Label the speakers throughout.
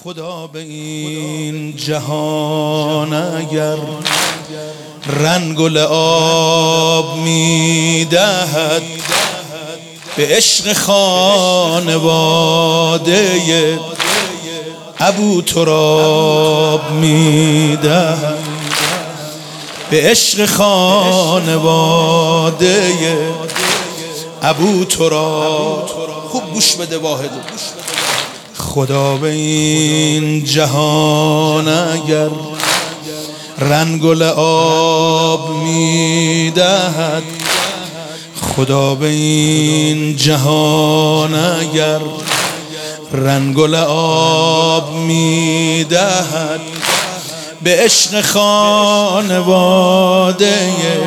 Speaker 1: خدا به این جهان اگر رنگ و لعاب میدهد، به عشق خانواده ابوتراب میدهد، به عشق خانواده ابوتراب. خوب گوش بده واحد. خدا به این جهان اگر رنگ و لعاب میدهد، خدا به این جهان اگر رنگ و لعاب میدهد، به عشق خانواده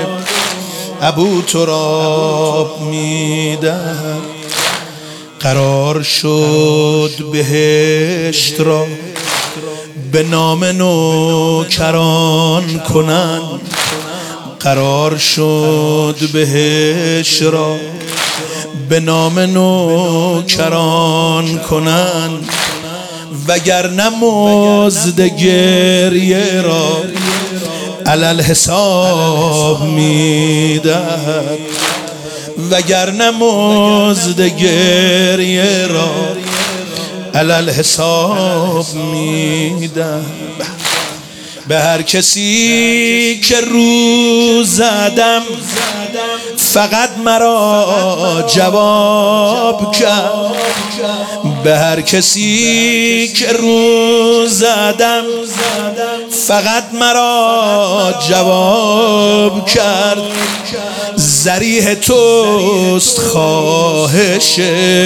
Speaker 1: ابوتراب میدهد. قرار شد بهشت را به نام نوکران کنند، قرار شد بهشت را به نام نوکران کنند، وگرنه مزد گریه را علل حساب میدهد، وگرنه مزد گریه را علل حساب میدهد. به هر کسی که رو زدم فقط مرا جواب کرد، به هر کسی که رو زدم فقط مرا جواب کرد. ذریح توست خواهش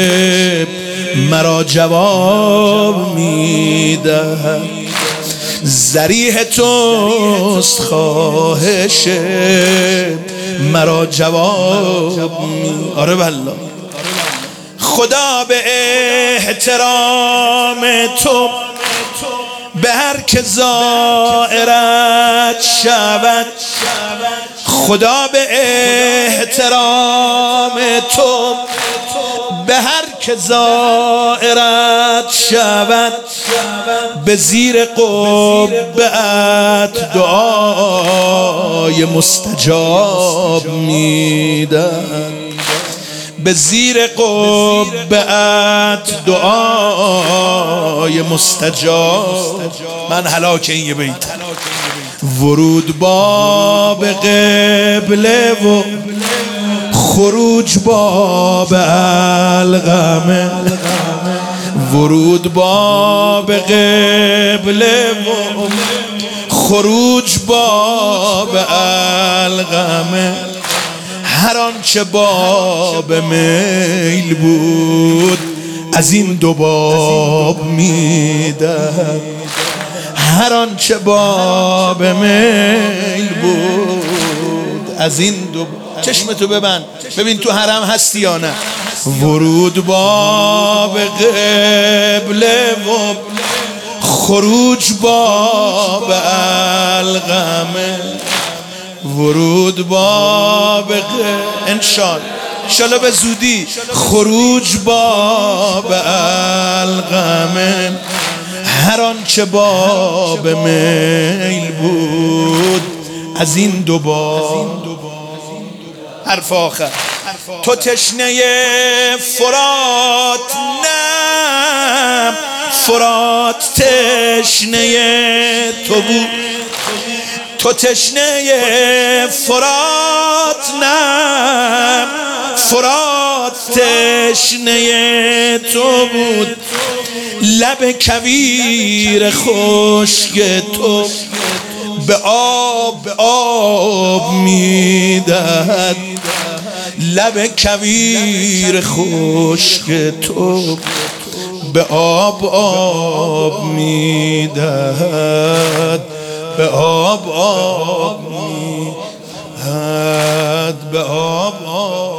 Speaker 1: مرا جواب میدهد، ذریح توست خواهش مرا جواب آره والله. خدا به احترام تو به هر که زائرت شود، خدا به احترام تو به هر که زائرت شود، به زیر قبه‌ات دعای مستجاب میدهد، به زیر قبه‌ات دعای مستجاب. من هلاک این یه بیت. ورود باب قبله و خروج باب الغمه، ورود باب قبله و خروج باب الغمه. هر آنچه باب میل بود از این دو باب میدهد، هر آنچه باب میل بود از این دو. چشمتو ببند ببین تو حرم هستی یا نه. ورود باب قبله و خروج باب الغمه، ورود باب انشالله به زودی خروج باب الغمه. هر آنچه باب میل بود از این دو باب. حرف آخر. تو تشنه فرات نه، فرات تشنه تو بود. تو تشنه فرات نه، فرات تشنه تو بود. لب کویر خشک تو به آب میدهد، لب کویر خشک تو به آب میدهد، به آب میدهد، به آب